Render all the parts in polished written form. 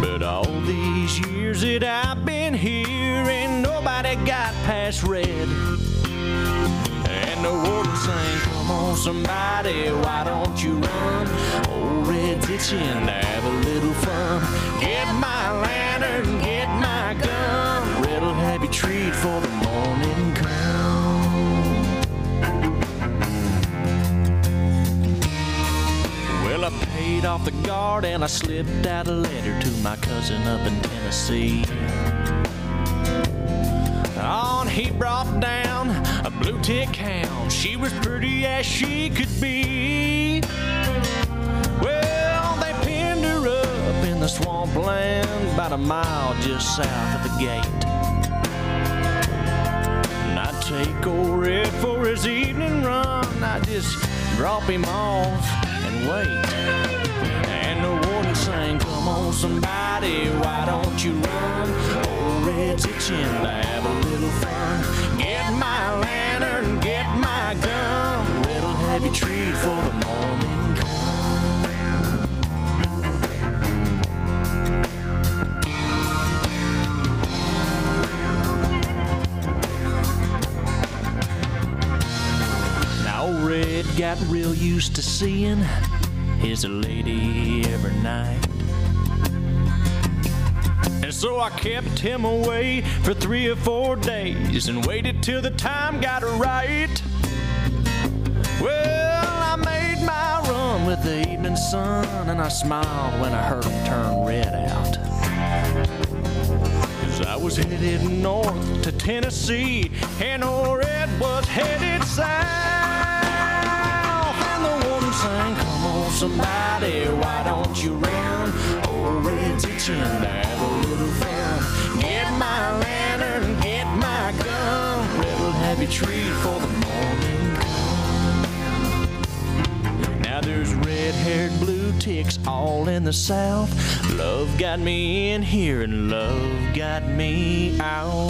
But all these years that I've been here, ain't nobody got past red. And the warden sang, come on somebody, why don't you run? Old Red's itching to have a little fun. Get my lantern, get my gun. Red'll have you treat for the morning come. Well, I paid off the guard and I slipped out a letter to my cousin up in Tennessee. On he brought down a blue tick hound. She was pretty as she could be. Well, they pinned her up in the swampland about a mile just south of the gate. And I take old Red for his evening run. I just drop him off and wait. And the warden sang, come on somebody, why don't you run? Old Red's itching to have a little fun. Get my lantern, get my gun. Red'll have you treat for the morning come. Now old Red got real used to seeing his lady every night. And so I kept him away for 3 or 4 days and waited till the time got right. Well, I made my run with the evening sun, and I smiled when I heard him turn Red out. 'Cause I was headed north to Tennessee, and old Red was headed south. And the woman sang, come on somebody, why don't you run? Old Red's itching to have a little fun. Get my lantern, get my gun. Red'll have you treat for the morning come. Now there's red-haired blue ticks all in the south. Love got me in here and love got me out.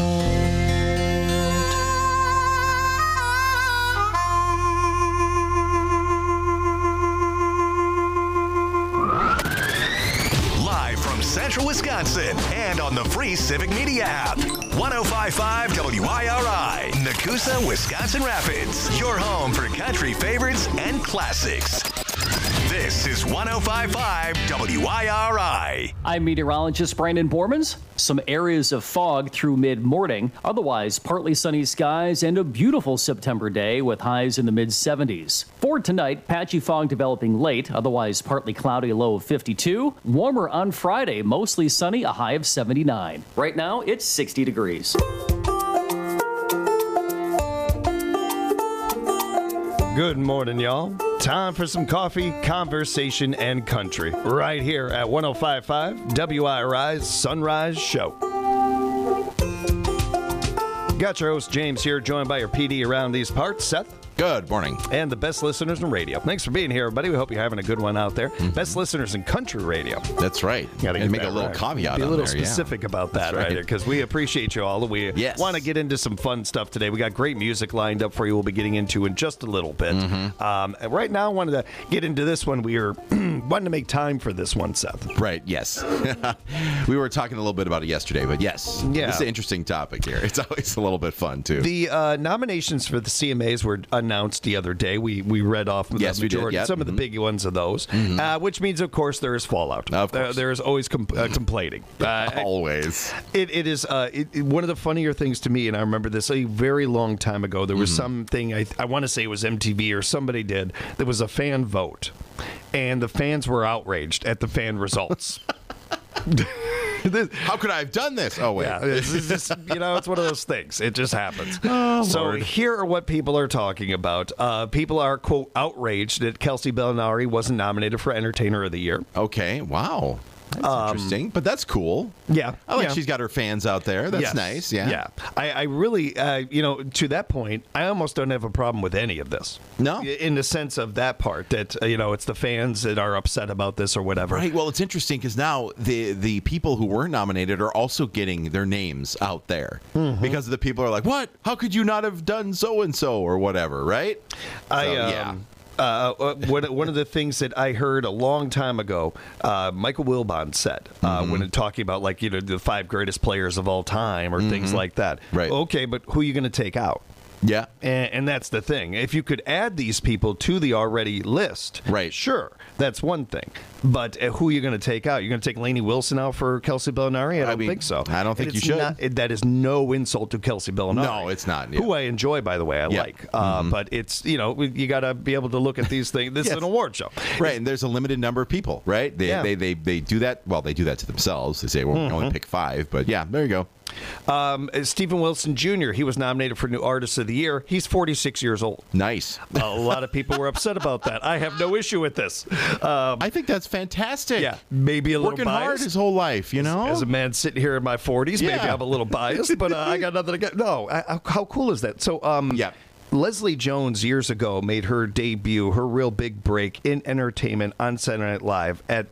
Central Wisconsin and on the free Civic Media app. 105.5 WIRI, Nakusa, Wisconsin Rapids. Your home for country favorites and classics. This is 105.5 WIRI. I'm meteorologist Brandon Bormans. Some areas of fog through mid-morning. Otherwise, partly sunny skies and a beautiful September day with highs in the mid-70s. For tonight, patchy fog developing late. Otherwise, partly cloudy, a low of 52. Warmer on Friday, mostly sunny, a high of 79. Right now, it's 60 degrees. Good morning, y'all. Time for some coffee, conversation, and country. Right here at 105.5 WIRI's Sunrise Show. Got your host, James, here, joined by your PD around these parts, Seth. Good morning. And the best listeners in radio. Thanks for being here, everybody. We hope you're having a good one out there. Best listeners in country radio. That's right. And make a little caveat. Be a little there, specific about that, right? Because we appreciate you all. We want to get into some fun stuff today. We got great music lined up for you. We'll be getting into in just a little bit. Right now, I wanted to get into this one. We are wanting to make time for this one, Seth. Right. Yes. We were talking a little bit about it yesterday, but yes, it's an interesting topic here. It's always a little bit fun too. The nominations for the CMAs were announced the other day. We read off the majority, some of the big ones of those, which means, of course, there is fallout. Of course. There is always complaining. Always. It is one of the funnier things to me, and I remember this a very long time ago. There was something, I want to say it was MTV or somebody did, there was a fan vote, and the fans were outraged at the fan results. How could I have done this? Oh, wait. Yeah, it's just, it's one of those things. It just happens. Oh, so Lord. Here are what people are talking about. People are, quote, outraged that Kelsey Ballinari wasn't nominated for Entertainer of the Year. Okay, wow. That's interesting, but that's cool. Yeah. I like she's got her fans out there. That's nice, yeah. Yeah. I really, to that point, I almost don't have a problem with any of this. No? In the sense of that part, that, it's the fans that are upset about this or whatever. Right, well, it's interesting because now the people who weren't nominated are also getting their names out there. Because the people are like, what? How could you not have done so-and-so or whatever, right? One of the things that I heard a long time ago, Michael Wilbon said when talking about the 5 greatest players of all time or things like that. Right. Okay, but who are you going to take out? Yeah. And that's the thing. If you could add these people to the already list, right? Sure, that's one thing. But who are you going to take out? You're going to take Lainey Wilson out for Kelsey Bellinari? I don't think so. I don't think you should. That is no insult to Kelsey Bellinari. No, it's not. Yeah. Who I enjoy, by the way, I like. But it's, you got to be able to look at these things. This is an award show. Right, and there's a limited number of people, right? They do that. Well, they do that to themselves. They say, well, we can only pick 5. But yeah, there you go. Stephen Wilson Jr., he was nominated for New Artist of the Year. He's 46 years old. Nice. A lot of people were upset about that. I have no issue with this. I think that's fantastic. Yeah, maybe a little working biased. hard his whole life, As a man sitting here in my 40s, maybe I'm a little biased, but I got nothing to get. No, how cool is that? So, Leslie Jones years ago made her debut, her real big break in entertainment on Saturday Night Live at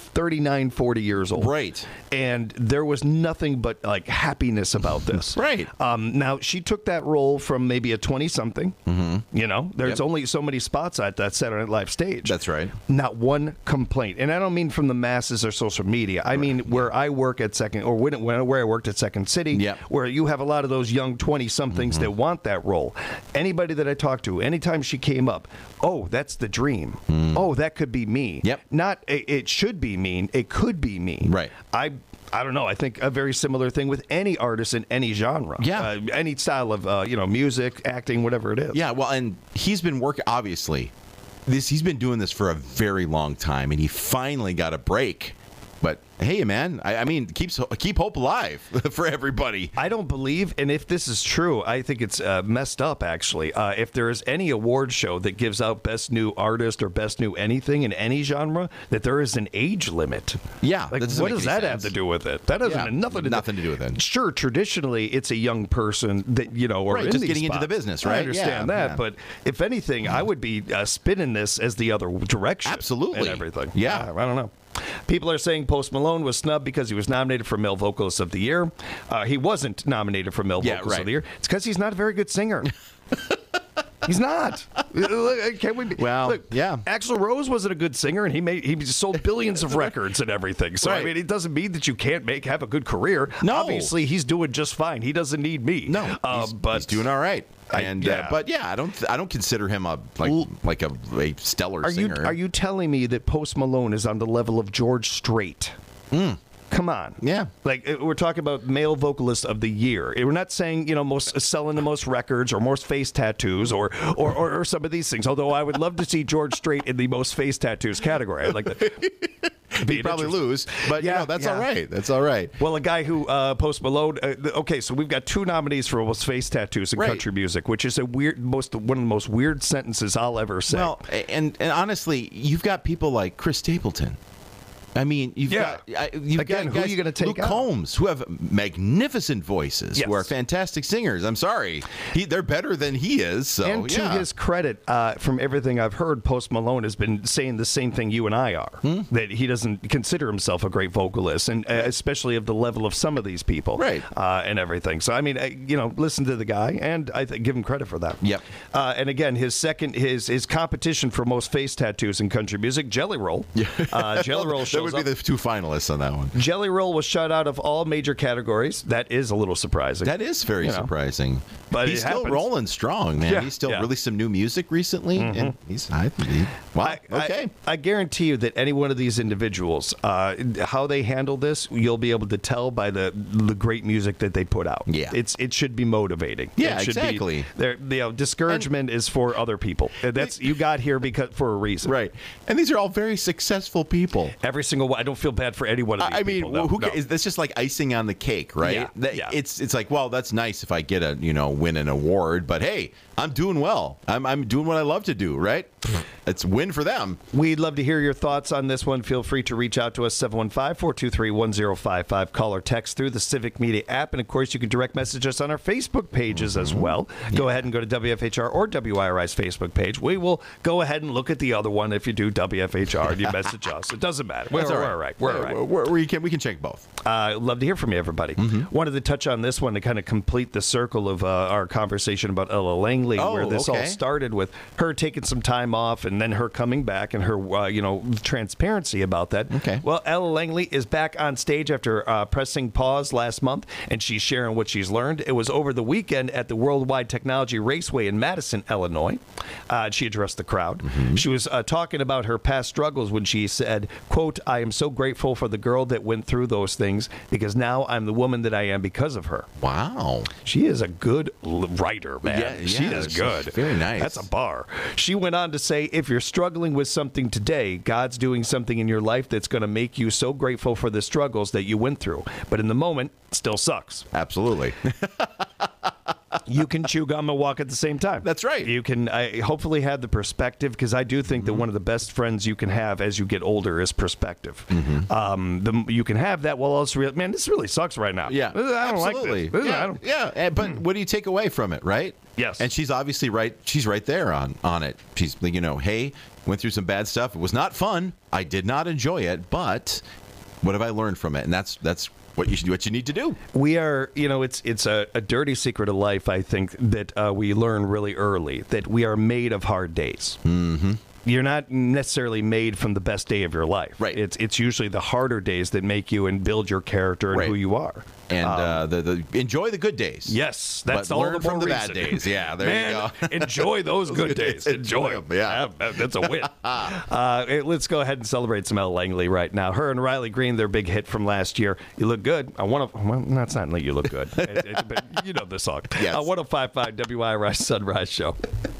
39, 40 years old. Right. And there was nothing but happiness about this. Right. Now, she took that role from maybe a 20-something. There's only so many spots at that Saturday Night Live stage. That's right. Not one complaint. And I don't mean from the masses or social media. I mean where I work at Second, or where I worked at Second City, where you have a lot of those young 20-somethings that want that role. Anybody that I talked to, anytime she came up, oh, that's the dream. Oh, that could be me. Yep. Not it should be me. It could be me. Right. I don't know. I think a very similar thing with any artist in any genre. Yeah. Any style of music, acting, whatever it is. Yeah. Well, and he's been working, obviously. He's been doing this for a very long time, and he finally got a break. But hey, man, I mean, keep hope alive for everybody. I don't believe, and if this is true, I think it's messed up, actually. If there is any award show that gives out Best New Artist or Best New anything in any genre, that there is an age limit. Yeah. What does that have to do with it? That doesn't have nothing to do with it. Sure, traditionally, it's a young person that, or right, in just these getting spots. into the business, right? I understand that, but if anything, I would be spinning this as the other direction. Absolutely. And everything. Yeah. I don't know. People are saying Post Malone was snubbed because he was nominated for Male Vocalist of the Year. He wasn't nominated for Male Vocalist of the Year. It's because he's not a very good singer. He's not. Can we? Look, Axl Rose wasn't a good singer, and he sold billions of records and everything. So I mean, it doesn't mean that you can't have a good career. No, obviously he's doing just fine. He doesn't need me. No, but he's doing all right. I don't consider him a stellar singer. Are you telling me that Post Malone is on the level of George Strait? Come on. Yeah. We're talking about Male Vocalist of the Year. We're not saying, selling the most records or most face tattoos or some of these things. Although I would love to see George Strait in the most face tattoos category. I'd like to. He'd probably lose, but that's all right. That's all right. Well, a guy who Post Malone. Okay, so we've got 2 nominees for most face tattoos in country music, which is one of the most weird sentences I'll ever say. Well, and honestly, you've got people like Chris Stapleton. I mean, you've got who are you going to take Luke out? Combs, who have magnificent voices, who are fantastic singers. I'm sorry. They're better than he is. So, and to his credit, from everything I've heard, Post Malone has been saying the same thing you and I are, that he doesn't consider himself a great vocalist, and especially of the level of some of these people, right? And everything. So, I mean, listen to the guy, and I give him credit for that. Yep. And again, his competition for most face tattoos in country music, Jelly Roll. Jelly Roll shows would be the 2 finalists on that one. Jelly Roll was shut out of all major categories. That is a little surprising. That is very surprising. But he's still rolling strong, man. Yeah, he's still released some new music recently, and I guarantee you that any one of these individuals, how they handle this, you'll be able to tell by the great music that they put out. Yeah, it should be motivating. Yeah, exactly. Discouragement is for other people. You got here for a reason, right? And these are all very successful people. Every single one. I don't feel bad for any one of these people. I mean, cares? That's just like icing on the cake, right? Yeah. It's like, well, that's nice if I get win an award, but hey, I'm doing well. I'm doing what I love to do, right? it's a win for them. We'd love to hear your thoughts on this one. Feel free to reach out to us, 715-423-1055. Call or text through the Civic Media app. And, of course, you can direct message us on our Facebook pages as well. Go ahead and go to WFHR or WIRI's Facebook page. We will go ahead and look at the other one if you do WFHR and you message us. It doesn't matter. We're all right. We can check both. Love to hear from you, everybody. Wanted to touch on this one to kind of complete the circle of our conversation about Ella Langley, where this all started with her taking some time off and then her coming back and her, transparency about that. Okay. Well, Ella Langley is back on stage after pressing pause last month, and she's sharing what she's learned. It was over the weekend at the Worldwide Technology Raceway in Madison, Illinois. She addressed the crowd. She was talking about her past struggles when she said, quote, "I am so grateful for the girl that went through those things because now I'm the woman that I am because of her." Wow. She is a good writer, man. Yeah, she is good. Very nice. That's a bar. She went on to say, if you're struggling with something today, God's doing something in your life that's going to make you so grateful for the struggles that you went through. But in the moment, it still sucks. Absolutely. You can chew gum and walk at the same time. That's right. You can hopefully have the perspective, because I do think that one of the best friends you can have as you get older is perspective. You can have that while also, man, this really sucks right now. Yeah, I don't absolutely. like this. But what do you take away from it, right? Yes. And she's obviously right. She's right there on it. She's, hey, went through some bad stuff. It was not fun. I did not enjoy it, but what have I learned from it? And that's what you need to do. We are, it's a dirty secret of life, I think, that we learn really early, that we are made of hard days. You're not necessarily made from the best day of your life. Right. It's usually the harder days that make you and build your character and who you are. And enjoy the good days. Yes, that's but all learn the more from the reason. bad days. Yeah, there you go. Enjoy those good days. Enjoy them. Yeah, that's a win. Let's go ahead and celebrate some Ella Langley right now. Her and Riley Green, their big hit from last year. You look good. That's not like you look good. But you know the song. Yes. 105.5 WIRI Sunrise Show.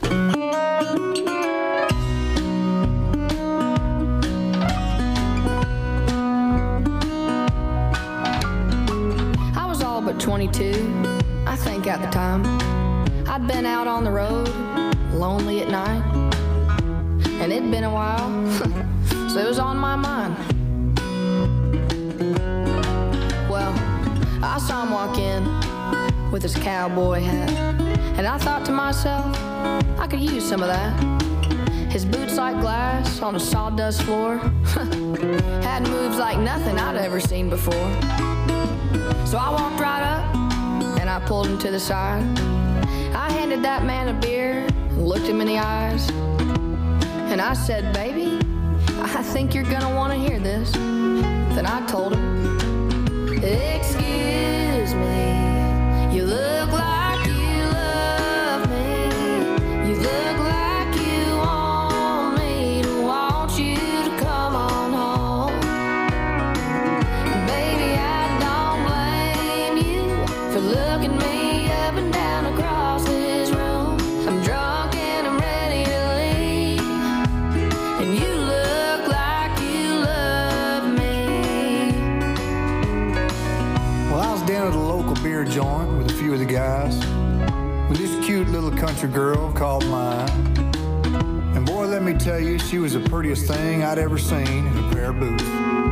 But 22, I think at the time, I'd been out on the road, lonely at night, and it'd been a while, so it was on my mind. Well, I saw him walk in with his cowboy hat, and I thought to myself, I could use some of that. His boots like glass on a sawdust floor, had moves like nothing I'd ever seen before. So I walked right up, and I pulled him to the side. I handed that man a beer, and looked him in the eyes. And I said, baby, I think you're gonna wanna hear this. Then I told him, excuse me, you look like you love me. You look like you want me to want you to come on home. Baby, I don't blame you for looking me up and down across this room. I'm drunk and I'm ready to leave, and you look like you love me. Well, I was down at a local beer joint with a few of the guys, with this cute little country girl called Maya. And boy, let me tell you, she was the prettiest thing I'd ever seen in a pair of boots.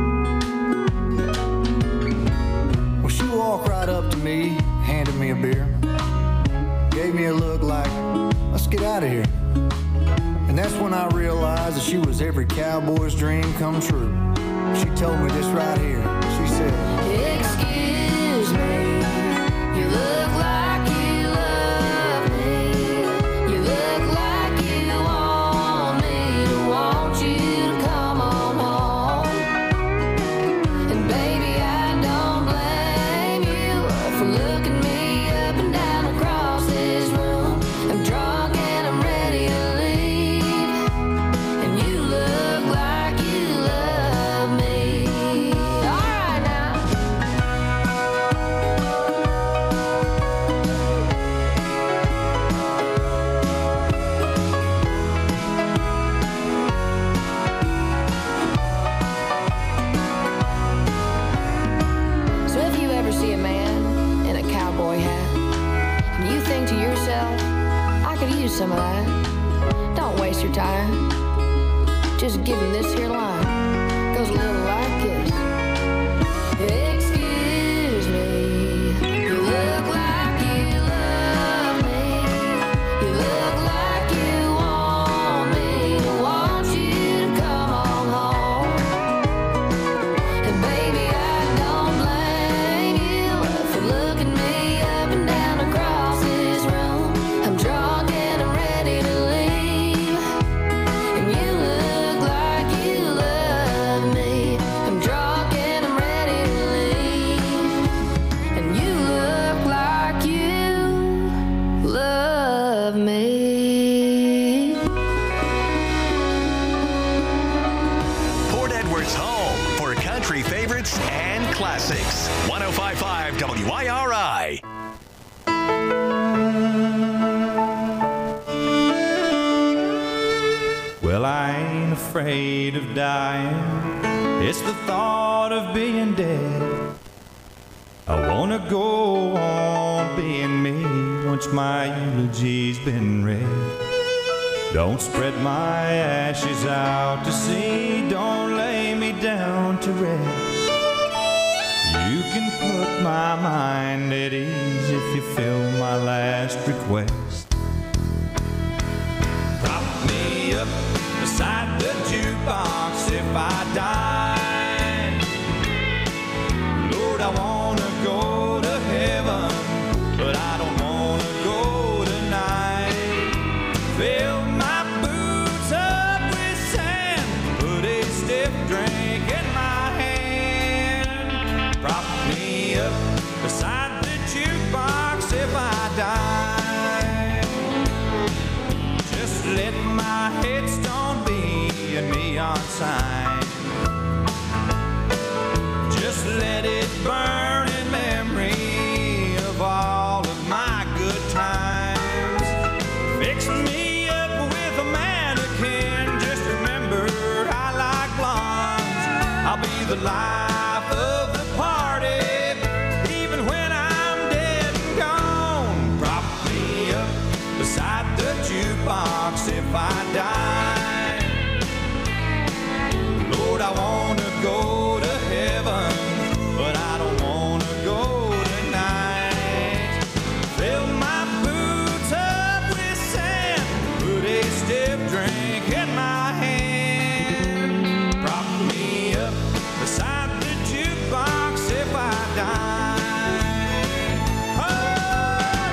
Well, she walked right up to me, handed me a beer, gave me a look like, let's get out of here. And that's when I realized that she was every cowboy's dream come true. She told me this right here. She said, excuse me, you look like you love me. You look like you want me to want you to come on home. And baby, I don't blame you for looking me up and down across this room. I'm drunk and I'm ready to leave, and you look like you love me. All right now. So if you ever see a man in a cowboy hat, and you think to yourself, I could use some of that, don't waste your time. just give him this here line. Goes a little like this. Excuse me, you look like you love me. You look like you want me. I want you to come on home. And baby, I don't blame you for looking me up and down across this room. I'm drunk and I'm ready to leave. And you look like you love me. I'm drunk and I'm ready to leave. And you look like you love me. Port Edwards' home for country favorites and classics. 105.5 WIRI. Well, I ain't afraid of dying. It's the thought of being dead. I wanna go on being me once my eulogy's been read. Don't spread my ashes out to sea. Don't lay me down to rest. You can put my mind at ease if you fill my last request. Prop me up beside the jukebox if I die. Lord, I wanna go to heaven, but I don't wanna go tonight. Fill my boots up with sand, put a stiff drink in my hand. Prop me up beside the jukebox if I die. Just let my headstone be a neon sign. Just let it burn in memory of all of my good times. Fix me up with a mannequin. Just remember I like blondes. I'll be the life of the party, even when I'm dead and gone. Prop me up beside the jukebox if I die. Lord, I wanna go to heaven, but I don't wanna go tonight. Fill my boots up with sand, put a stiff drink in my hand. Prop me up beside the jukebox if I die. Oh!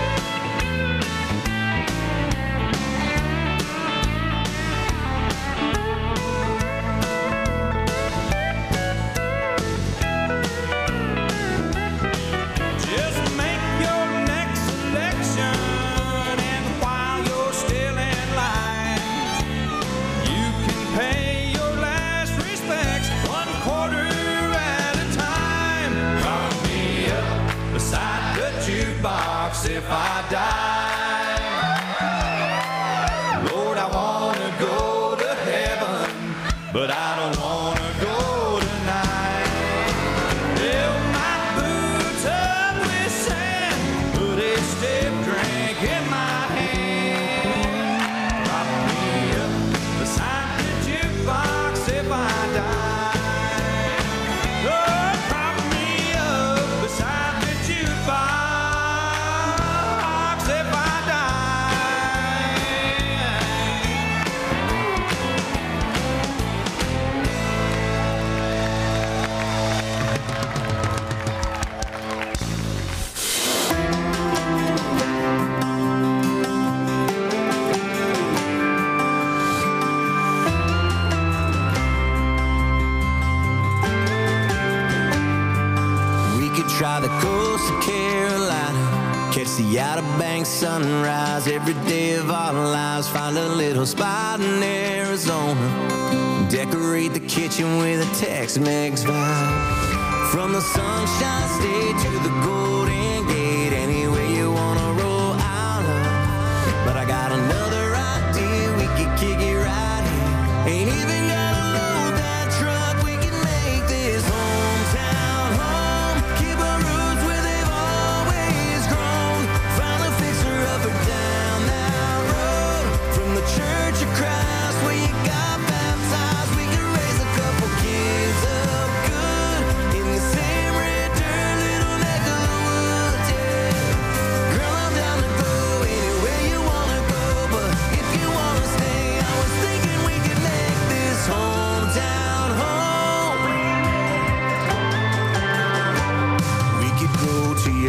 Just make your next selection, and while you're still in line, you can pay your last respects 1/4 at a time. Prop me up beside the jukebox if I die. Lord, I wanna go to heaven, but I don't wanna go tonight. Fill my boots up with sand, put a stiff drink in my hand. Prop me up beside the jukebox if I die. Oh, prop me up beside the jukebox if I die. We could try the coast of Carolina, catch the Outer Banks sunrise every day of our lives. Find a little spot in Arizona, decorate the kitchen with a Tex-Mex vibe. From the Sunshine State to the Golden Gate, anywhere you wanna roll out of. But I got another idea, we could kick it right here. Ain't even gotta load that truck, we can make this hometown home. Keep our roots where they've always grown. Find a fixer-upper down that road. From the Church of Christ where you got that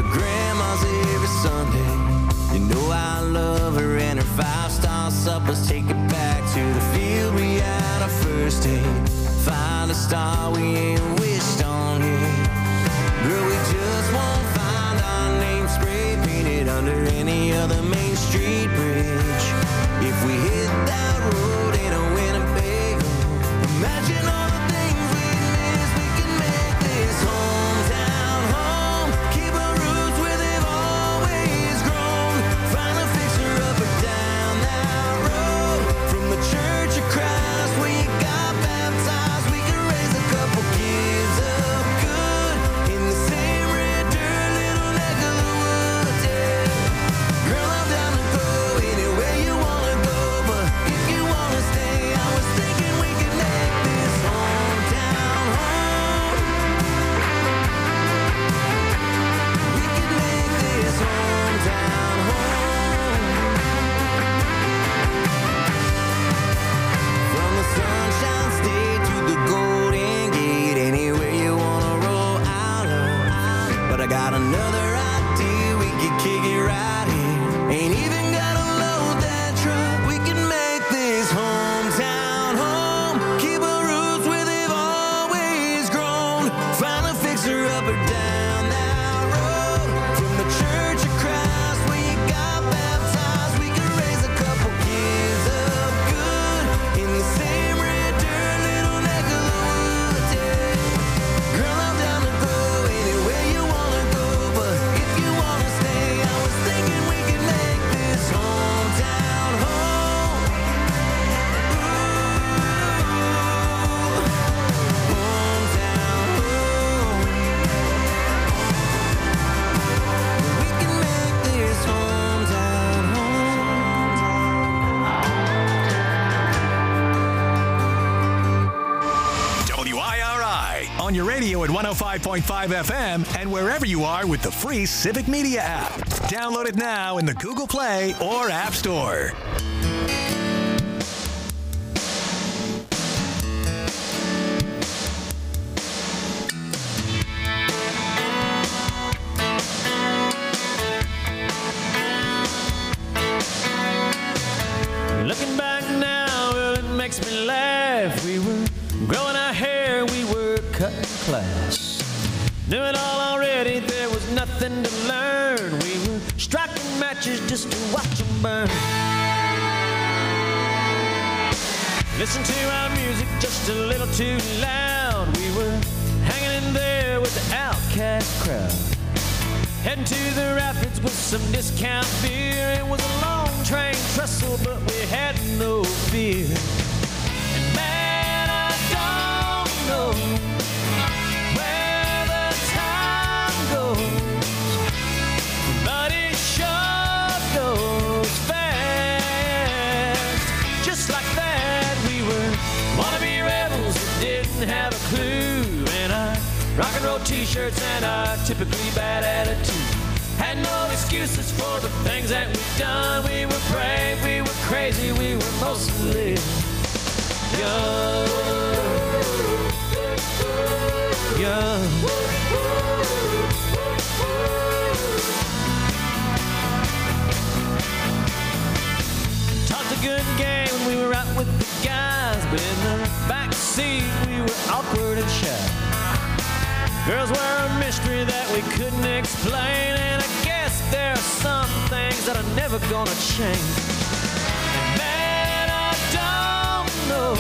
grandma's every Sunday. You know I love her and her 5-star suppers. Take it back to the field we had our first date. Find a star we ain't wished on yet. Girl, we just won't find our name spray painted under any other Main Street bridge. If we hit that road in a Winnebago, imagine all the things we'd miss. We can make this hometown home. Keep our roots where they've always grown. Find a fixer up or down that road. From the Church of Christ where you got baptized, we can raise a couple kids up good in the same red dirt little neck of the woods, yeah. Girl, I'm down to go anywhere you wanna go, but if you wanna stay, I was thinking we could make this hometown home. We could make this hometown home. From the Sunshine State to the Golden Gate, anywhere you wanna roll out of. But I got another idea, we could kick it right here. Ain't even gotta load that truck. We can make this hometown home. Keep our roots where they've always grown. Find a fixer up or down that road. From the Church of Christ where you got baptized, we can raise a couple kids up good in the same red dirt little neck of the woods, yeah. Girl, I'm down to go anywhere you wanna go, but if you wanna stay, I was thinking we could make this hometown home. Hometown home. We can make this hometown home. WIRI on your radio at 105.5 FM and wherever you are with the free Civic Media app. Download it now in the Google Play or App Store. Looking back now, well, it makes me laugh. We were growing our hair, we were cutting class. Knew it all already, there was nothing to learn. We were striking matches just to watch them burn. Listen to our music just a little too loud. We were hanging in there with the outcast crowd. Heading to the rapids with some discount beer. It was a long train trestle, but we had no fear. And man, I don't know where the time goes, but it sure goes fast. Just like that, we were wannabe rebels that didn't have a clue. And our rock and roll t-shirts and our typically bad attitude had no excuses for the things that we've done. We were brave, we were crazy, we were mostly young. Young. Talked a good game when we were out with the guys, but in the back seat we were awkward and shy. Girls were a mystery that we couldn't explain, and I guess there are some things that are never gonna change. And man, I don't know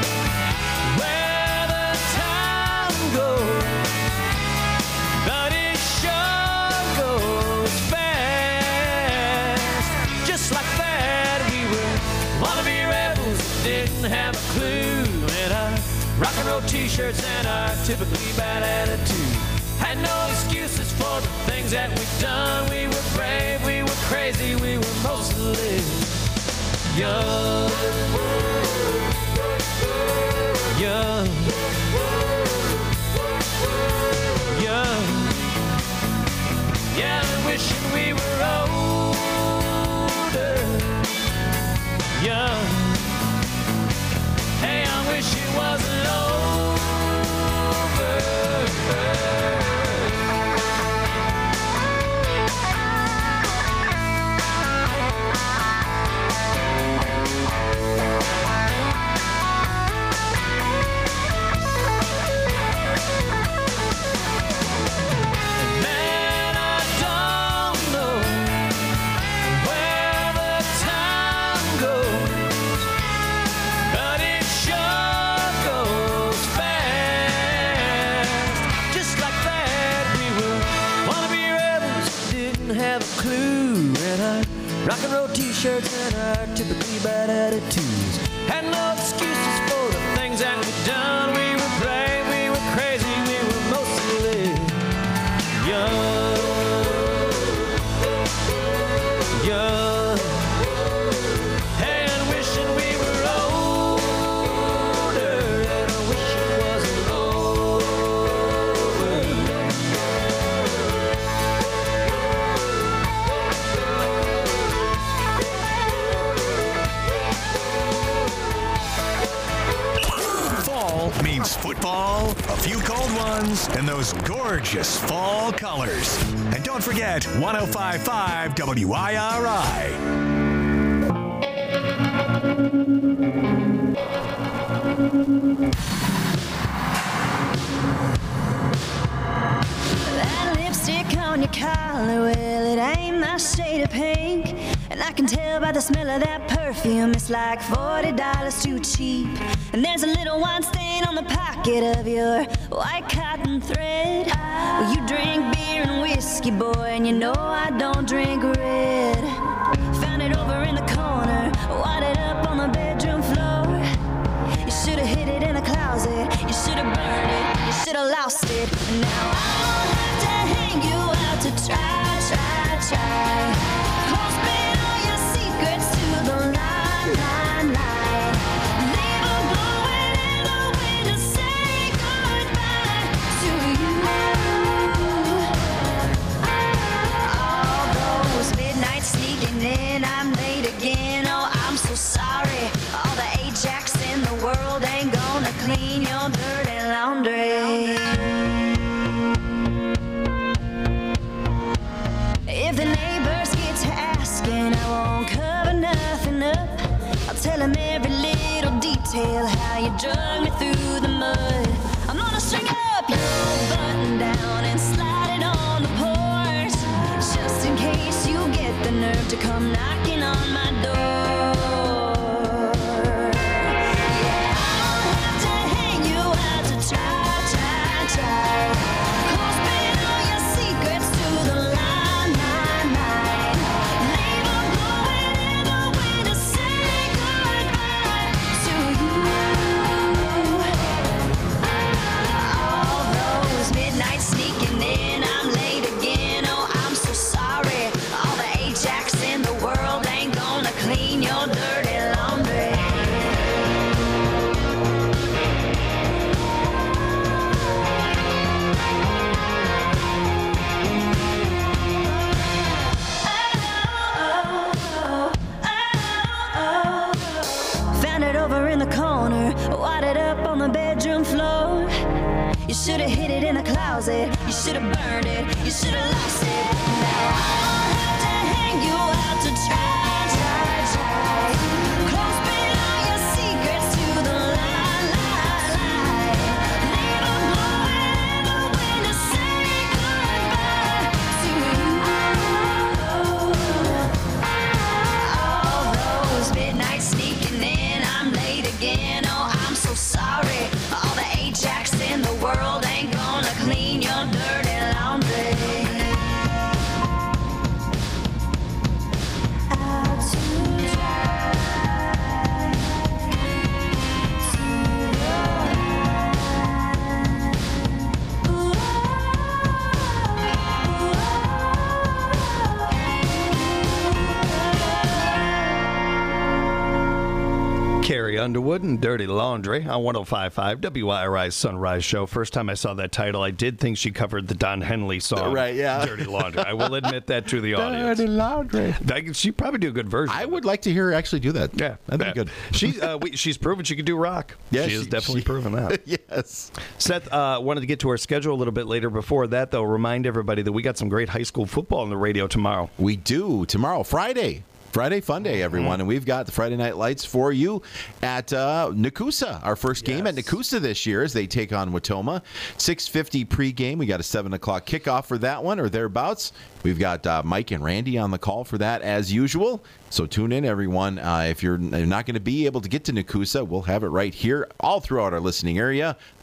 where the time goes, but it sure goes fast. Just like that, we were wannabe rebels that didn't have a clue, and our rock and roll t-shirts and our typically bad attitude had no excuses for the things that we've done. We were brave, we were crazy, we were mostly young. Young. Young. Yeah, I'm wishing we were older. Young. Hey, I wish it wasn't over. clue. And our rock and roll t-shirts and our typically bad attitudes had no excuses for the things that we'd done. We were brave, we were crazy, we were mostly young. Young. And wishing we were older, and I wish it wasn't over. Fall means football, a few cold ones, and those gorgeous fall colors. And don't forget 105.5 WIRI. That lipstick on your collar, well, it ain't my shade of pink. And I can tell by the smell of that perfume, it's like $40 too cheap. And there's a little wine stain on the pocket of your white cotton thread. Well, you drink beer and whiskey, boy, and you know I don't drink red. Found it over in the corner, wadded up on the bedroom floor. You should have hid it in a closet, you should have burned it, you should have lost it. And now I won't have to hang you out to try. Won't spit all your secrets to the line. Leave a blowing in the wind to say goodbye to you. All those midnights sneaking in, I'm late again. Oh, I'm so sorry. All the Ajax in the world ain't gonna clean your dirty laundry. If the neighbors get to asking, I won't cover nothing up. I'll tell them every little detail, how you drug me through the mud. I'm gonna string up your button down and slide it on the porch, just in case you get the nerve to come knocking on my door. Yeah, I won't have to hang you out to try. Won't spit all your secrets to the line. Leave a blowing in the wind to say goodbye to you. All those midnights sneaking in, I'm late again. Oh, I'm so sorry. All the Ajax in the world ain't gonna clean your dirty laundry. Found it over in the corner, wadded up on the bedroom floor. You should have hid it in a closet, you should have burned it, you should have lost it. Now I'll have to hang you out to try. Close spit all your secrets to the line. Leave a blowing in the wind to say goodbye to you. All those midnights sneaking in, I'm late again. Oh, I'm so sorry. All the Ajax in the world ain't gonna clean your dirty laundry. Out to dry. Carrie Underwood and Dirty Laundry on 105.5 WIRI's Sunrise Show. First time I saw that title, I did think she covered the Don Henley song, Right, yeah. Dirty Laundry. I will admit that to the audience. Dirty laundry. She'd probably do a good version. I would like to hear her actually do that. Yeah, that'd be good. She's proven she can do rock. Yeah, she has definitely proven that. Yes. Seth, wanted to get to our schedule a little bit later. Before that, though, remind everybody that we got some great high school football on the radio tomorrow. We do. Tomorrow, Friday Fun Day, everyone. And we've got the Friday Night Lights for you at Nakusa. Our first game at Nakusa this year as they take on Watoma. 6:50 pregame. We got a 7 o'clock kickoff for that one or thereabouts. We've got Mike and Randy on the call for that as usual. So tune in, everyone. If you're not going to be able to get to Nakusa, we'll have it right here all throughout our listening area.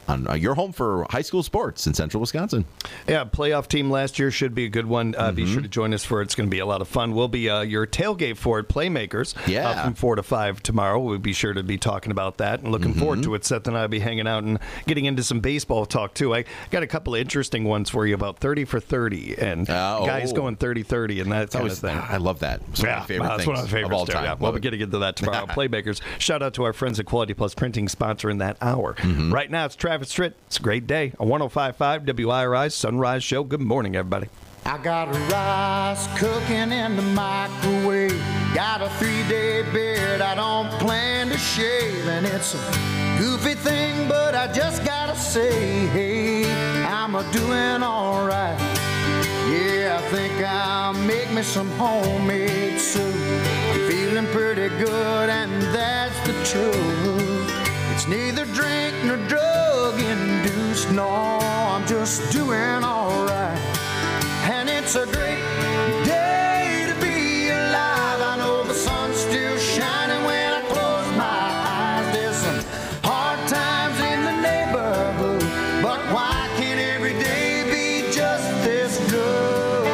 on your home for high school sports in Central Wisconsin. Yeah, playoff team last year should be a good one. Be sure to join us for it. It's going to be a lot of fun. We'll be your tailgate for it, Playmakers, from 4 to 5 tomorrow. We'll be sure to be talking about that and looking forward to it. Seth and I will be hanging out and getting into some baseball talk, too. I got a couple of interesting ones for you about 30 for 30 and guys going 30-30 and that kind of thing. I love that. It's one of my favorite that's one of my favorites of all time. Yeah, we'll be getting into that tomorrow. Playmakers. Shout out to our friends at Quality Plus Printing sponsoring that hour. Right now, it's Travis Stritt. It's a great day on 105.5 WIRI's Sunrise Show. Good morning, everybody. I got rice cooking in the microwave. Got a 3-day beard I don't plan to shave. And it's a goofy thing, but I just gotta say, hey, I'm a-doing all right. Yeah, I think I'll make me some homemade soup. I'm feeling pretty good, and that's the truth. It's neither drink nor drug-induced. No, I'm just doing all right. And it's a great day to be alive. I know the sun's still shining when I close my eyes. There's some hard times in the neighborhood, but why can't every day be just this good?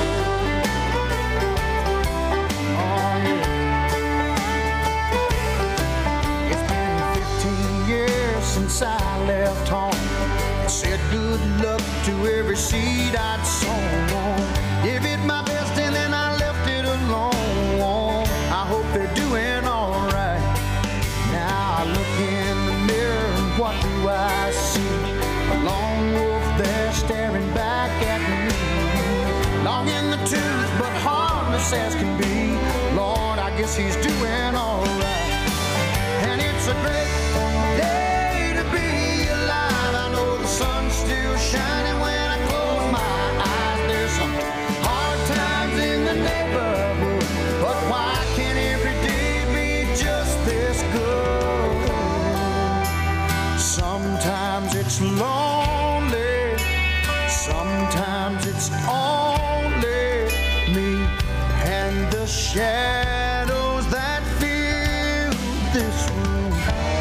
Oh, yeah. It's been 15 years since I left home. I said good luck to every seed I'd sown. Give it my best and then I left it alone. I hope they're doing all right. Now I look in the mirror and what do I see? A lone wolf there staring back at me. Long in the tooth but harmless as can be. Lord, I guess he's doing all right. And it's a great day to be alive. I know the sun's still shining when I close my eyes. There's some hard times in the neighborhood, but why can't every day be just this good? Sometimes it's lonely, sometimes it's only me and the shadows that fill this room.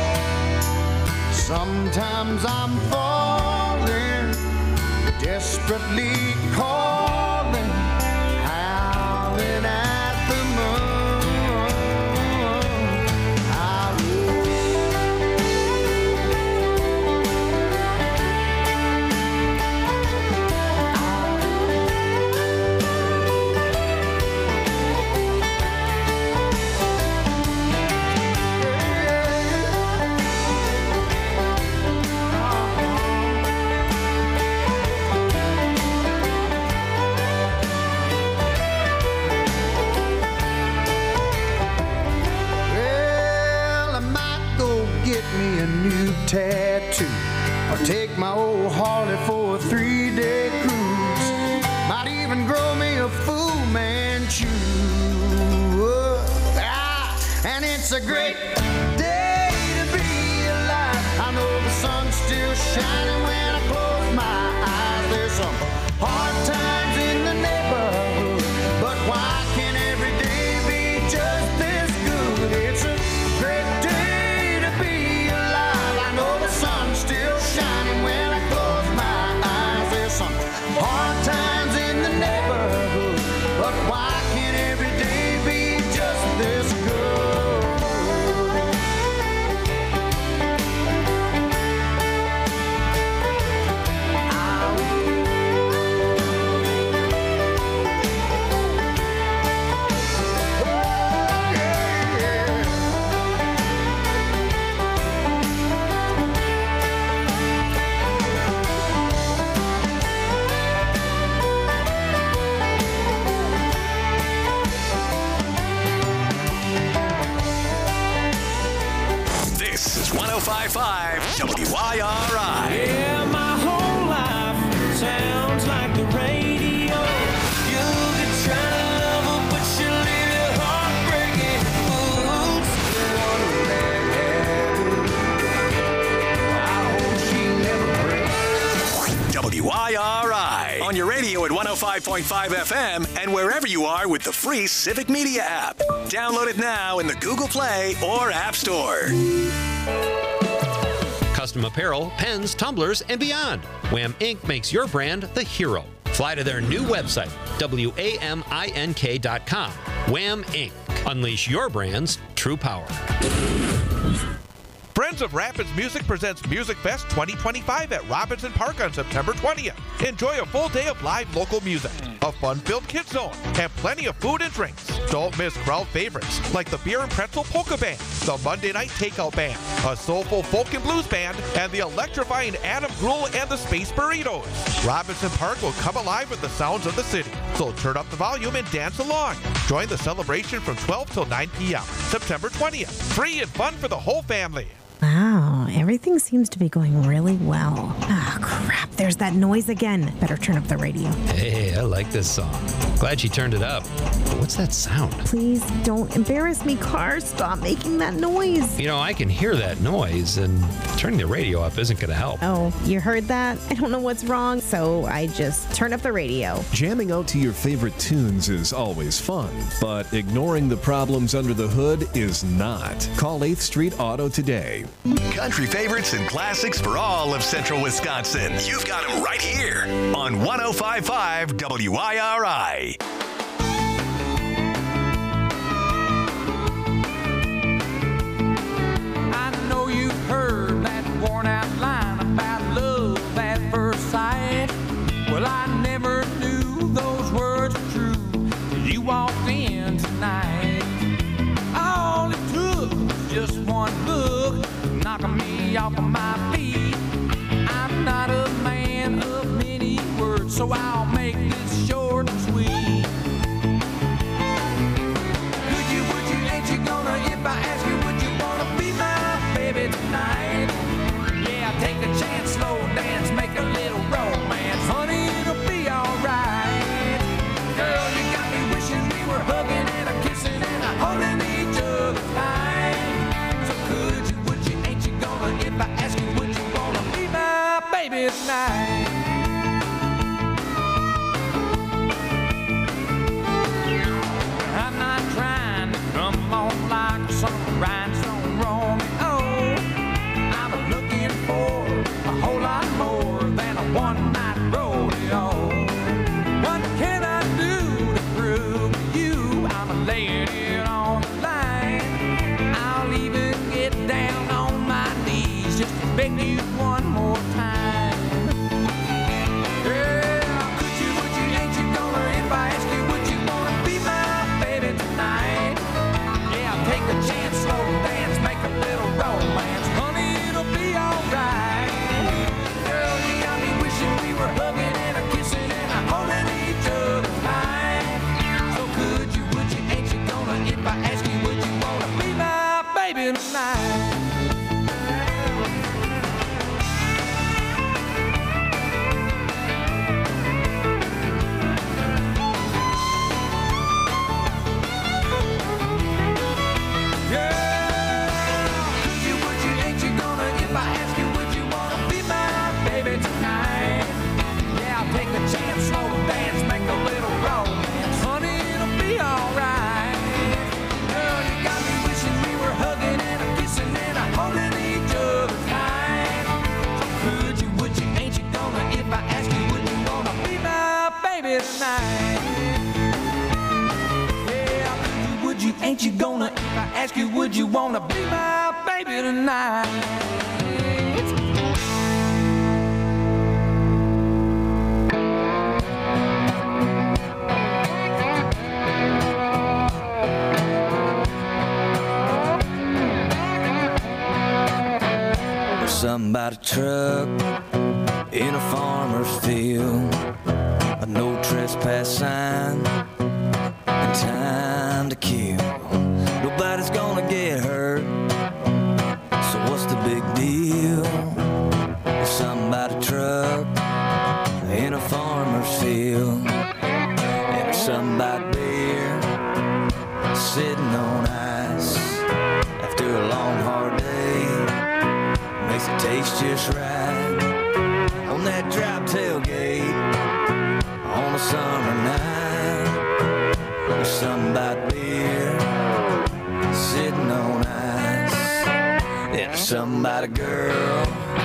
Sometimes I'm falling, desperately calling, howling at the moon. Tattoo, or take my old Harley for a 3-day cruise. Might even grow me a Fu Manchu. And it's a great day to be alive. I know the sun's still shining when I close my eyes. There's some hard times in the neighborhood, but why can't every day be just this good? It's a great day to be alive. I know the sun's still shining when I close my eyes. There's some hard times in the neighborhood, but why can't every day be just this good? This is 105.5 WIRI. Yeah, my whole life sounds like the radio. You could try to love her, but she'll leave your heart breaking. Oops, the one that I hope she never breaks. WIRI on your radio at 105.5 FM and wherever you are with the free Civic Media app. Download it now in the Google Play or App Store. custom apparel, pens, tumblers, and beyond. Wham Inc. makes your brand the hero. Fly to their new website, WAMINK.com. Wham Inc. Unleash your brand's true power. Friends of Rapids Music presents Music Fest 2025 at Robinson Park on September 20th. Enjoy a full day of live local music, a fun-filled kids zone, and plenty of food and drinks. Don't miss crowd favorites like the Beer and Pretzel Polka Band, the Monday Night Takeout Band, a soulful folk and blues band, and the electrifying Adam Grule and the Space Burritos. Robinson Park will come alive with the sounds of the city, so turn up the volume and dance along. Join the celebration from 12 till 9 p.m. September 20th. Free and fun for the whole family. Wow, everything seems to be going really well. Ah, crap, there's that noise again. Better turn up the radio. Hey, I like this song. Glad she turned it up. But what's that sound? Please don't embarrass me, car. Stop making that noise. You know, I can hear that noise, and turning the radio up isn't going to help. Oh, you heard that? I don't know what's wrong, so I just turned up the radio. Jamming out to your favorite tunes is always fun, but ignoring the problems under the hood is not. Call 8th Street Auto today. Country favorites and classics for all of Central Wisconsin. You've got them right here on 105.5 WIRI. I know you've heard that worn out line about love at first sight. Well, I never knew those words were true till you walked in tonight. All it took was just one look, knocking me off of my feet. I'm not a man of many words, so I'll make this short and sweet. Could you, would you, ain't you gonna, if I ask you, would you wanna be my baby tonight? Yeah, take a chance, slow dance, make a little romance. Honey, it'll be alright. Girl, you got me wishing we were hugging and a kissing and a holding each other tight. So could you, would you, ain't you gonna, if I ask you, would you wanna be my baby tonight? I'm not trying to come on like some rhinestone Romeo. I'm looking for a whole lot more than a one-night rodeo. What can I do to prove to you I'm laying it on the line? I'll even get down on my knees just to beg you one more time. Yeah, could you, would you, ain't you gonna, if I ask you, would you wanna be my baby tonight? Yeah, take a chance, slow dance, make a little romance. Honey, it'll be alright. Girl, you got me wishing we were hugging and a kissing and a holding each other tight. So could you, would you, ain't you gonna, if I ask you, would you wanna be my baby tonight? Chance, slow dance, make a little romance. Honey, it'll be alright. Girl, you got me wishing we were hugging and a kissing and a holding each other tight. So could you, would you, ain't you gonna, if I ask you, would you wanna be my baby tonight? Yeah, could you, would you, ain't you gonna, if I ask you, would you wanna be my baby tonight? Something about a truck in a farmer's field, a no trespass sign, and time to kill. Nobody's gonna get hurt, so what's the big deal? Something about a truck in a farmer's field, and something about beer sitting on ice after a long hard day. Makes it taste just right on that drop tailgate on a summer night. There's something about beer sitting on ice. There's something about a girl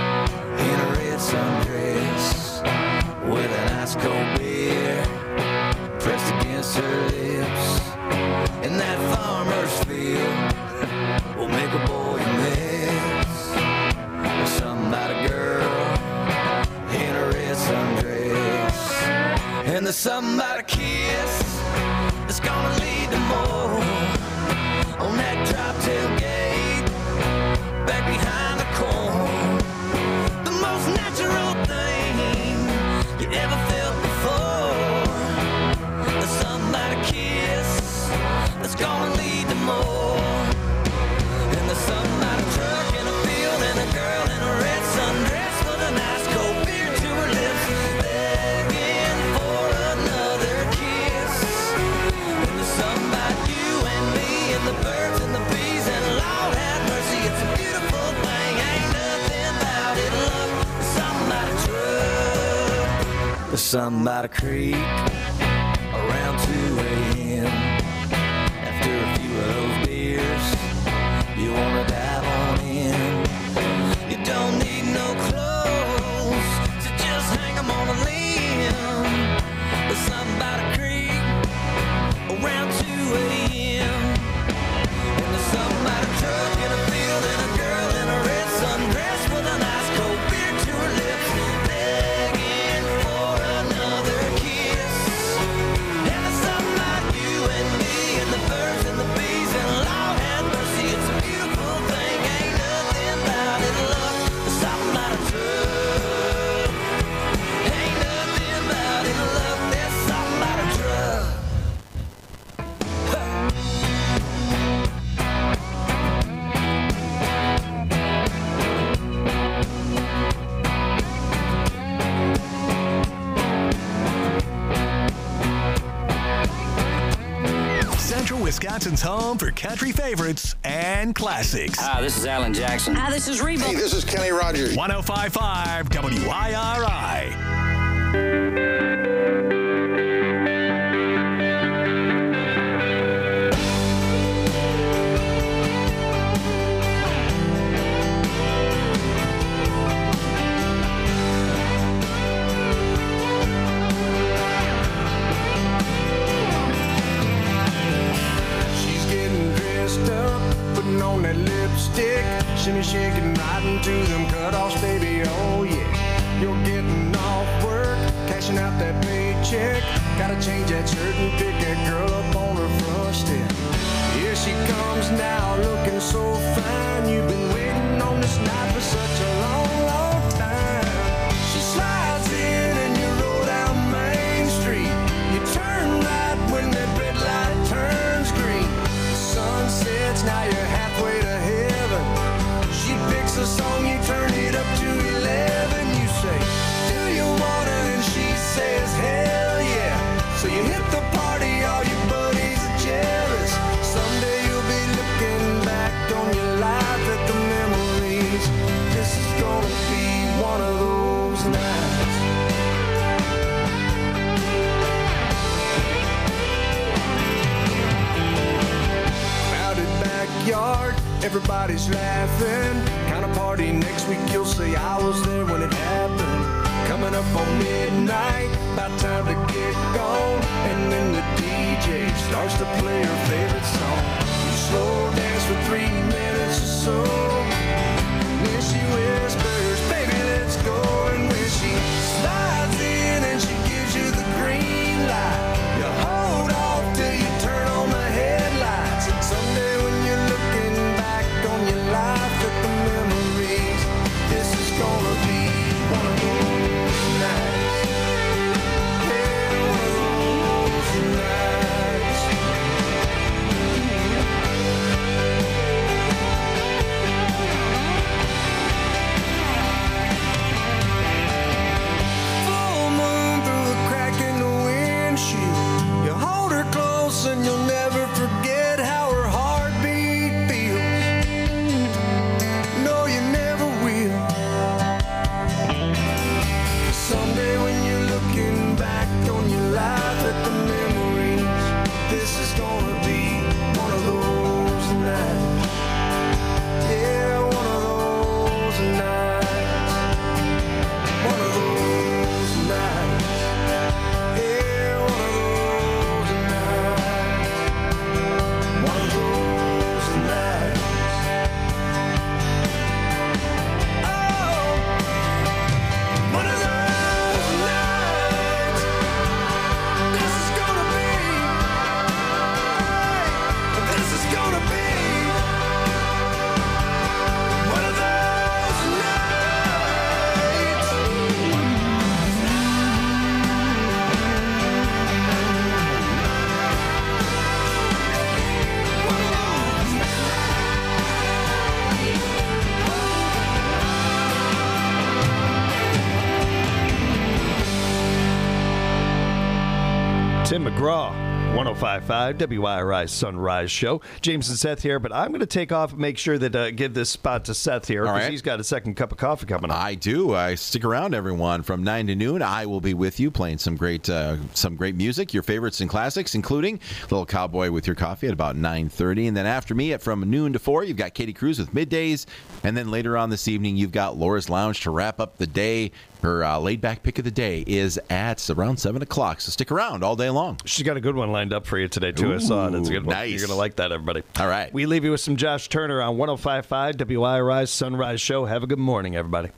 red sundress with an ice cold beer pressed against her lips. In that farmer's field will make a boy a mess. Something about a girl in a red sundress. And there's something about a kiss that's gonna lead to more. On that drop tailgate back behind the corn, the most natural thing you ever felt before. There's something about a kiss that's gonna lead to more. And there's something about a truck in a field and a girl in a red sundress with a nice cold beer to her lips, begging for another kiss. And there's something about you and me and the birds and the bees, and Lord have mercy, it's a beautiful thing. Ain't nothing about it, love. There's something about a truck. There's something about a creek around 2 a.m. After a few of those beers, you wanna dive on in. You don't need no clothes to just hang them on a limb. There's something about a creek around 2 a.m. And there's something about a truck in a field and a girl in a red sundress with a nice cold beer to her lips, begging for another kiss. And there's something about you and me and the birds and the bees, and Lord have mercy, it's a beautiful thing. Ain't nothing about it, love. There's something about a truck. Ain't nothing about it, love. There's something about a truck. Central Wisconsin's home for country favorites and classics. Hi, this is Alan Jackson. Hi, this is Reba. Hey, this is Kenny Rogers. 105.5 WIRI. She's getting dressed up, putting on that lipstick, shimmy shaking right into them cutoffs, baby, oh yeah. You're getting off work, cashing out that paycheck, gotta change that shirt and pick that girl up on her front step. Here she comes now, looking so fine, you've been waiting on this night for such a long, long time. She slides in and you roll down Main Street, you turn right when that red light turns green. The sun sets, now you're halfway to heaven. She picks a song, you turn it up to 11. You say, do you wanna? And she says, hell yeah. So you hit the party, all your buddies are jealous. Someday you'll be looking back on your life at the memories. This is gonna be one of those nights. Crowded backyard, everybody's laughing. Kind of party next week, you'll say I was there when it happened. Coming up on midnight, about time to get gone. And then the DJ starts to play her favorite song. You slow dance for 3 minutes or so. And then she whispers, baby, let's go. And when she slides in and she gives you the green light, you hold off till you turn on the headlights. Someday when you're looking back on your life at the memories, this is gonna be one of those nights. Yeah, one of those nights. Tim McGraw, 105.5 WIRI Sunrise Show. James and Seth here, but I'm going to take off and make sure that give this spot to Seth here because he's got a second cup of coffee coming up. I do. Stick around, everyone. From 9 to noon, I will be with you playing some great music, your favorites and classics, including Little Cowboy with Your Coffee at about 9:30. And then after me, from noon to 4, you've got Katie Cruz with Middays. And then later on this evening, you've got Laura's Lounge to wrap up the day. Her laid-back pick of the day is at around 7 o'clock, so stick around all day long. She's got a good one lined up for you today, too. I saw it. It's a good one. Nice. You're going to like that, everybody. All right. We leave you with some Josh Turner on 105.5 WIRI Sunrise Show. Have a good morning, everybody.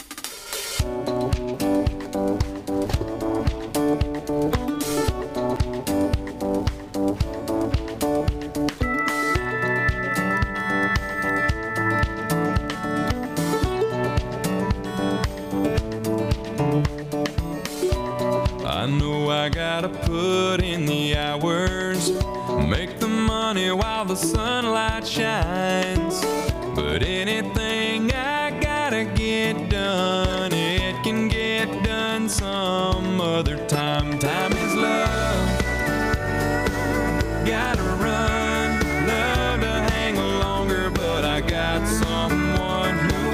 I gotta put in the hours, make the money while the sunlight shines. But anything I gotta get done, it can get done some other time. Time is love, gotta run, love to hang longer, but I got someone who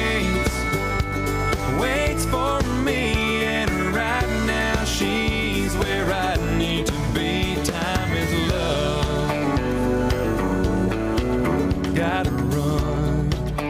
waits for me, and right now she's where I need to be. Time is love, gotta run.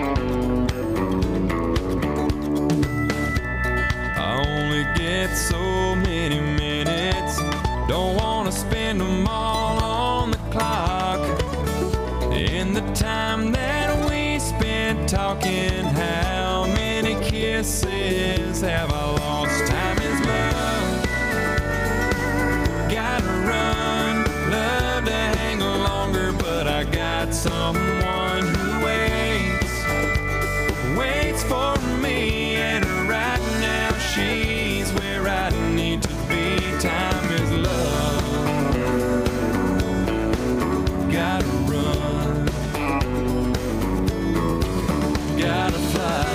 I only get so many minutes, don't wanna spend them all on the clock. In the time that we spent talking, how many kisses have I lost? Time is love, gotta run, love to hang longer, but I got someone who waits for me, and right now she's where I need to be. Time is love, gotta run, gotta fly.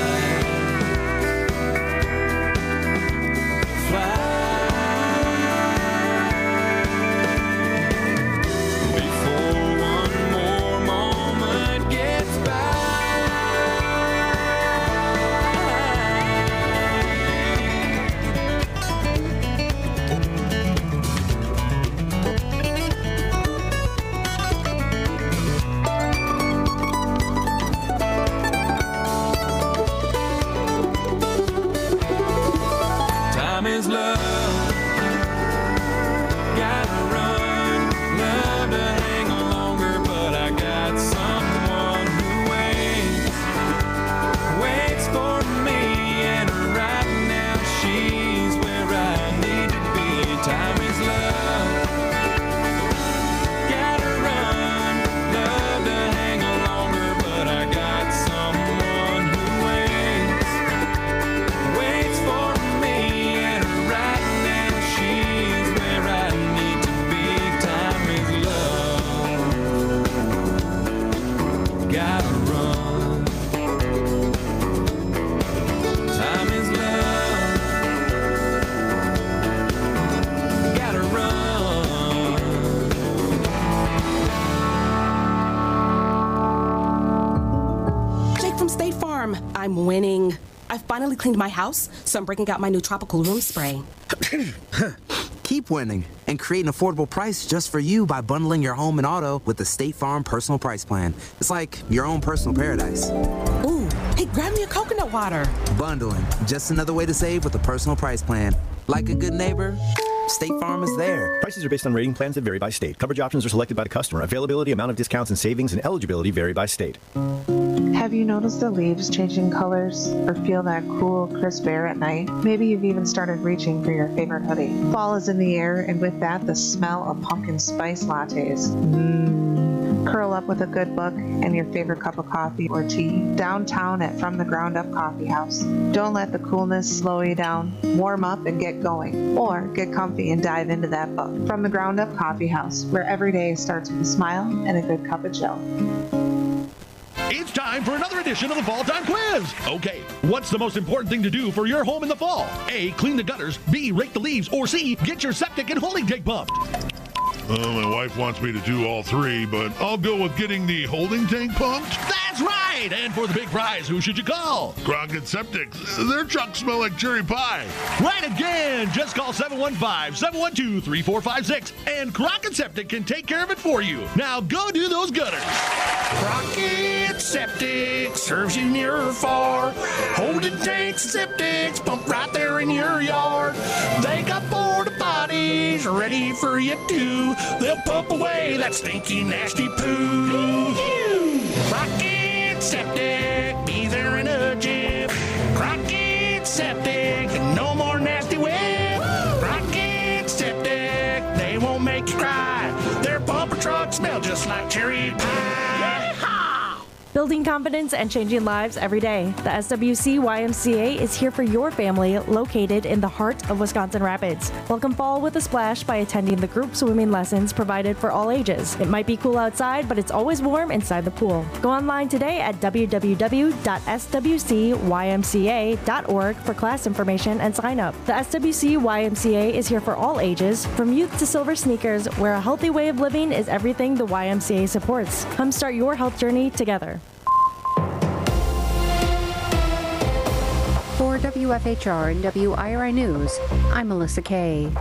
I'm winning. I've finally cleaned my house, so I'm breaking out my new tropical room spray. Keep winning and create an affordable price just for you by bundling your home and auto with the State Farm Personal Price Plan. It's like your own personal paradise. Ooh, hey, grab me a coconut water. Bundling, just another way to save with the Personal Price Plan. Like a good neighbor, State Farm is there. Prices are based on rating plans that vary by state. Coverage options are selected by the customer. Availability, amount of discounts and savings, and eligibility vary by state. Have you noticed the leaves changing colors or feel that cool, crisp air at night? Maybe you've even started reaching for your favorite hoodie. Fall is in the air, and with that, the smell of pumpkin spice lattes. Curl up with a good book and your favorite cup of coffee or tea downtown at From the Ground Up Coffee House. Don't let the coolness slow you down. Warm up and get going, or get comfy and dive into that book. From the Ground Up Coffee House, where every day starts with a smile and a good cup of Joe. It's time for another edition of the Fall Time Quiz. Okay, what's the most important thing to do for your home in the fall? A, clean the gutters. B, rake the leaves. Or C, get your septic and holding tank pumped. My wife wants me to do all three, but I'll go with getting the holding tank pumped. That's right! And for the big prize, who should you call? Crockett Septic. Their trucks smell like cherry pie. Right again! Just call 715-712-3456, and Crockett Septic can take care of it for you. Now go do those gutters. Crockett Septic serves you near or far. Holding tanks and septics pump right there in your yard. They got porta potties ready for you too. They'll pump away that stinky, nasty poo. Crockett Septic, be there in a jiff. Crockett Septic, no more nasty whip. Crockett Septic, they won't make you cry. Their pumper trucks smell just like cherry pie. Building confidence and changing lives every day. The SWC YMCA is here for your family, located in the heart of Wisconsin Rapids. Welcome fall with a splash by attending the group swimming lessons provided for all ages. It might be cool outside, but it's always warm inside the pool. Go online today at www.swcymca.org for class information and sign up. The SWC YMCA is here for all ages. From youth to silver sneakers, where a healthy way of living is everything the YMCA supports. Come start your health journey together. For WFHR and WIRI News, I'm Melissa Kay.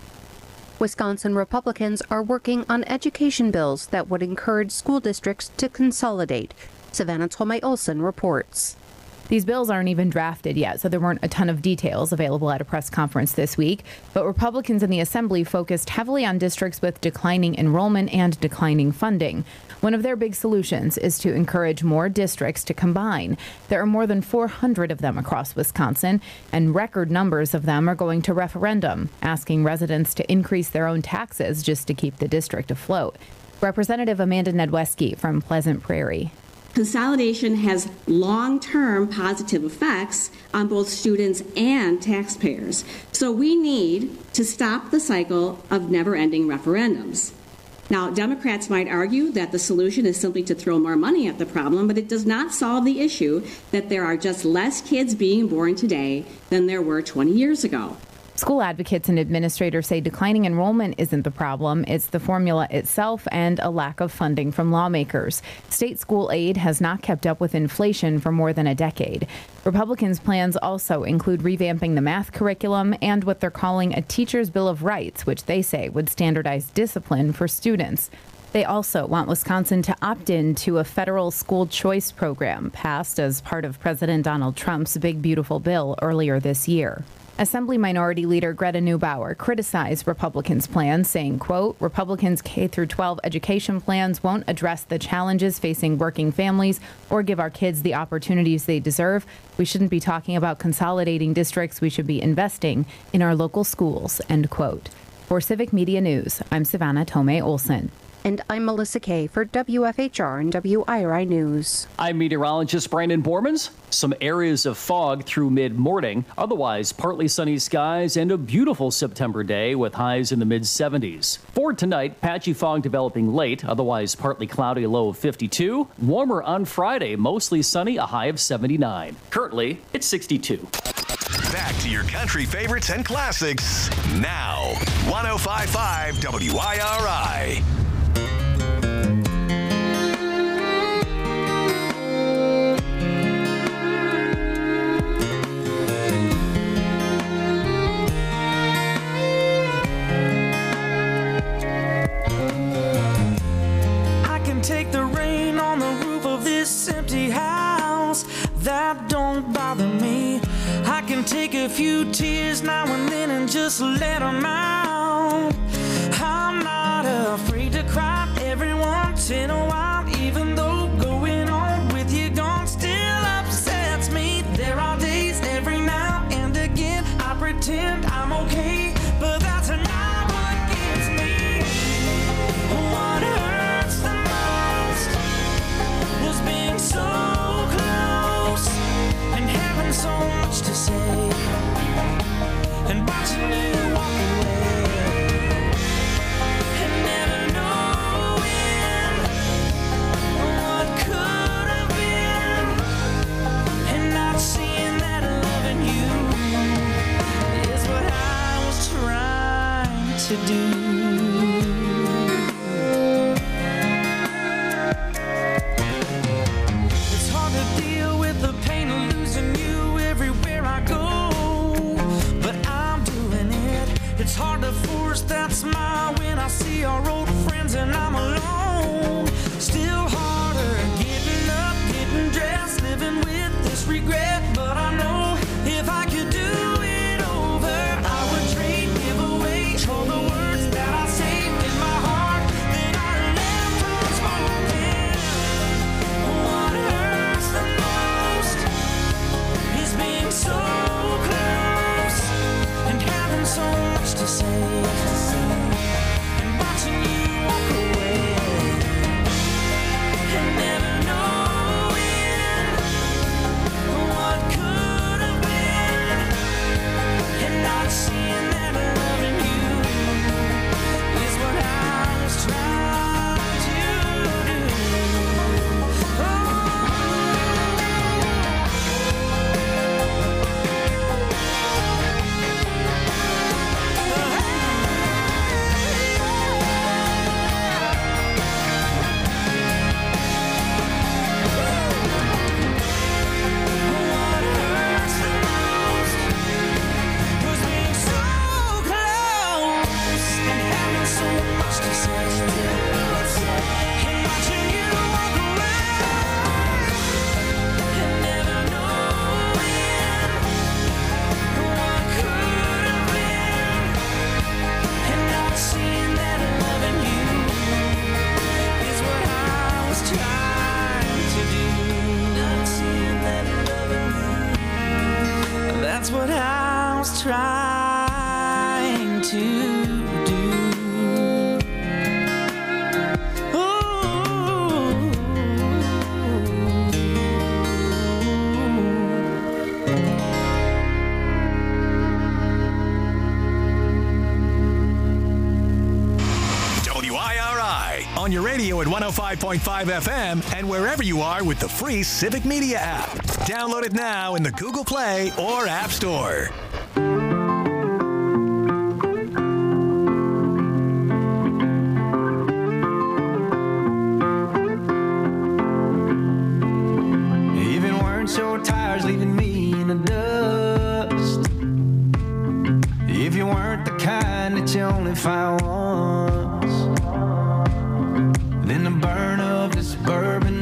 Wisconsin Republicans are working on education bills that would encourage school districts to consolidate. Savannah Tolmay-Olson reports. These bills aren't even drafted yet, so there weren't a ton of details available at a press conference this week. But Republicans in the Assembly focused heavily on districts with declining enrollment and declining funding. One of their big solutions is to encourage more districts to combine. There are more than 400 of them across Wisconsin, and record numbers of them are going to referendum, asking residents to increase their own taxes just to keep the district afloat. Representative Amanda Nedweski from Pleasant Prairie. Consolidation has long-term positive effects on both students and taxpayers. So we need to stop the cycle of never-ending referendums. Now, Democrats might argue that the solution is simply to throw more money at the problem, but it does not solve the issue that there are just less kids being born today than there were 20 years ago. School advocates and administrators say declining enrollment isn't the problem. It's the formula itself and a lack of funding from lawmakers. State school aid has not kept up with inflation for more than a decade. Republicans' plans also include revamping the math curriculum and what they're calling a teacher's bill of rights, which they say would standardize discipline for students. They also want Wisconsin to opt in to a federal school choice program passed as part of President Donald Trump's Big Beautiful Bill earlier this year. Assembly Minority Leader Greta Neubauer criticized Republicans' plans, saying, quote, Republicans' K-12 education plans won't address the challenges facing working families or give our kids the opportunities they deserve. We shouldn't be talking about consolidating districts. We should be investing in our local schools, end quote. For Civic Media News, I'm Savannah Tolmay-Olson. And I'm Melissa Kay for WFHR and WIRI News. I'm meteorologist Brandon Bormans. Some areas of fog through mid-morning. Otherwise, partly sunny skies and a beautiful September day with highs in the mid-70s. For tonight, patchy fog developing late. Otherwise, partly cloudy, a low of 52. Warmer on Friday, mostly sunny, a high of 79. Currently, it's 62. Back to your country favorites and classics now. 105.5 WIRI. Take the rain on the roof of this empty house. That don't bother me. I can take a few tears now and then and just let them out. I'm not afraid to cry every once in a while, even though going on with you gone still upsets me. There are days every now and again I pretend I'm okay, but that's not what gives me what hurts the most. Was being so close and having so much to say and watching you walk away and never knowing what could have been. to do. It's hard to deal with the pain of losing you everywhere I go, but I'm doing it. It's hard to force that smile when I see our old friends and I'm alone. Still harder getting up, getting dressed, living with this regret. But I know if I could do it over, I would trade, give away all the words that I saved in my heart that I left unspoken. What hurts the most is being so close and having so much to say, and watching you walk away and never knowing what could have been, and not seeing that loving you is what I was trying to do. What hurts the most was being so close and having so much to say, and watching you walk away and never knowing what could have been, and not seeing that loving you is what I was trying to do. Not seeing that loving you, that's what I was trying to do. WIRI on your radio at 105.5 FM and wherever you are with the free Civic Media app. Download it now in the Google Play or App Store. Even weren't your tires leaving me in the dust, if you weren't the kind that you only find once, then the burn of this bourbon